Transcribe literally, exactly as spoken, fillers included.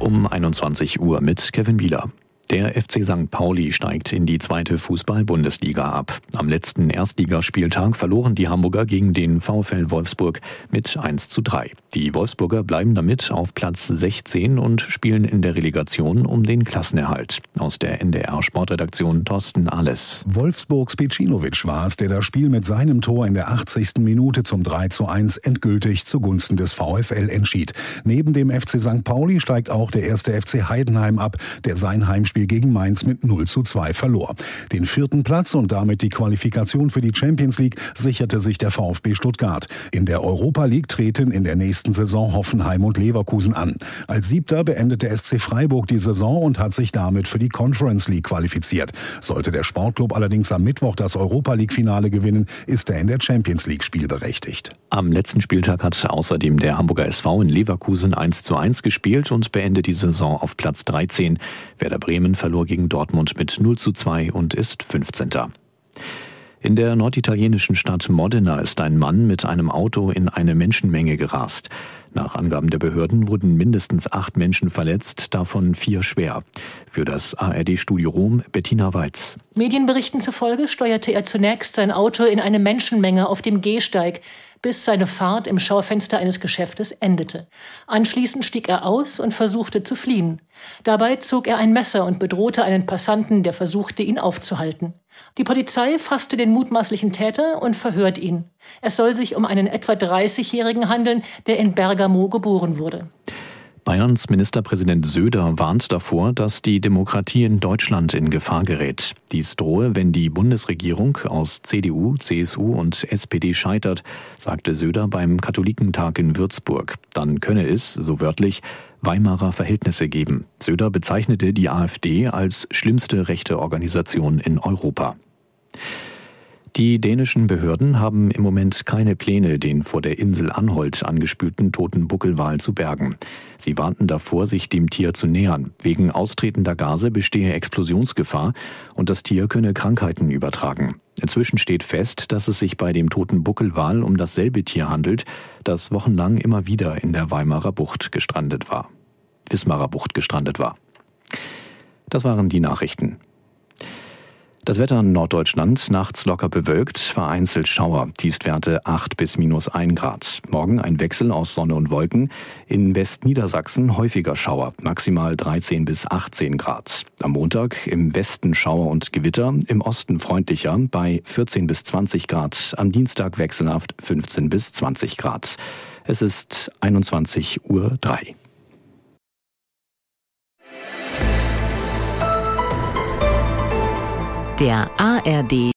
Um einundzwanzig Uhr mit Kevin Bieler. Der F C Sankt Pauli steigt in die zweite Fußball-Bundesliga ab. Am letzten Erstligaspieltag verloren die Hamburger gegen den VfL Wolfsburg mit eins zu drei. Die Wolfsburger bleiben damit auf Platz sechzehn und spielen in der Relegation um den Klassenerhalt. Aus der N D R-Sportredaktion Thorsten Alles. Wolfsburgs Pecinovic war es, der das Spiel mit seinem Tor in der achtzigsten Minute zum drei zu eins endgültig zugunsten des VfL entschied. Neben dem F C Sankt Pauli steigt auch der erste F C Heidenheim ab, der sein Heimspiel gegen Mainz mit null zu zwei verlor. Den vierten Platz und damit die Qualifikation für die Champions League sicherte sich der VfB Stuttgart. In der Europa League treten in der nächsten Saison Hoffenheim und Leverkusen an. Als Siebter beendet der S C Freiburg die Saison und hat sich damit für die Conference League qualifiziert. Sollte der Sportclub allerdings am Mittwoch das Europa League-Finale gewinnen, ist er in der Champions League spielberechtigt. Am letzten Spieltag hat außerdem der Hamburger S V in Leverkusen eins zu eins gespielt und beendet die Saison auf Platz dreizehn. Werder Bremen verlor gegen Dortmund mit null zu zwei und ist fünfzehnter. In der norditalienischen Stadt Modena ist ein Mann mit einem Auto in eine Menschenmenge gerast. Nach Angaben der Behörden wurden mindestens acht Menschen verletzt, davon vier schwer. Für das A R D-Studio Rom Bettina Weiz. Medienberichten zufolge steuerte er zunächst sein Auto in eine Menschenmenge auf dem Gehsteig, bis seine Fahrt im Schaufenster eines Geschäftes endete. Anschließend stieg er aus und versuchte zu fliehen. Dabei zog er ein Messer und bedrohte einen Passanten, der versuchte, ihn aufzuhalten. Die Polizei fasste den mutmaßlichen Täter und verhört ihn. Es soll sich um einen etwa dreißigjährigen handeln, der in Bergamo geboren wurde. Bayerns Ministerpräsident Söder warnt davor, dass die Demokratie in Deutschland in Gefahr gerät. Dies drohe, wenn die Bundesregierung aus C D U, C S U und S P D scheitert, sagte Söder beim Katholikentag in Würzburg. Dann könne es, so wörtlich, Weimarer Verhältnisse geben. Söder bezeichnete die AfD als schlimmste rechte Organisation in Europa. Die dänischen Behörden haben im Moment keine Pläne, den vor der Insel Anholt angespülten toten Buckelwal zu bergen. Sie warnten davor, sich dem Tier zu nähern. Wegen austretender Gase bestehe Explosionsgefahr und das Tier könne Krankheiten übertragen. Inzwischen steht fest, dass es sich bei dem toten Buckelwal um dasselbe Tier handelt, das wochenlang immer wieder in der Weimarer Bucht gestrandet war. Wismarer Bucht gestrandet war. Das waren die Nachrichten. Das Wetter in Norddeutschland, nachts locker bewölkt, vereinzelt Schauer, Tiefstwerte acht bis minus ein Grad. Morgen ein Wechsel aus Sonne und Wolken, in Westniedersachsen häufiger Schauer, maximal dreizehn bis achtzehn Grad. Am Montag im Westen Schauer und Gewitter, im Osten freundlicher bei vierzehn bis zwanzig Grad, am Dienstag wechselhaft fünfzehn bis zwanzig Grad. Es ist einundzwanzig Uhr drei. Der A R D